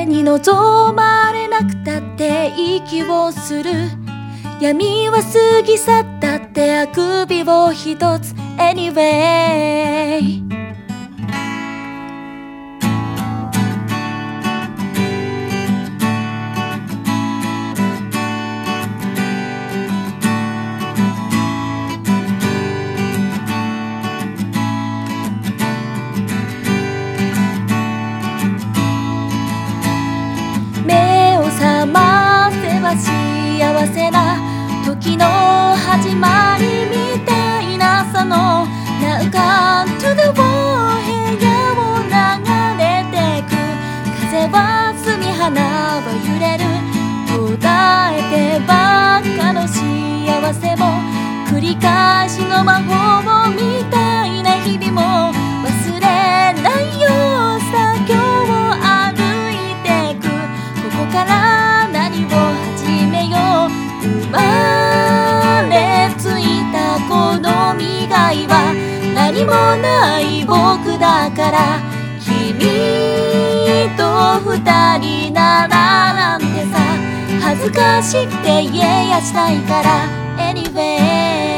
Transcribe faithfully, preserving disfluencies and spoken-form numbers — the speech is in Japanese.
誰に望まれなくたって息をする、闇は過ぎ去ったってあくびを一つ Anyway。 目を覚ませば幸せな時の始まりみたいなその Now come to the wall 部屋を流れてく、風は澄み花は揺れる、途絶えてばっかの幸せも繰り返しの魔法みたいな日々も忘れないよさ今日を歩いてく、ここから何を始めよう、生まれついたこの未来は何もない僕だから、君と二人ならなんてさ恥ずかしくて言えやしないから Anyway。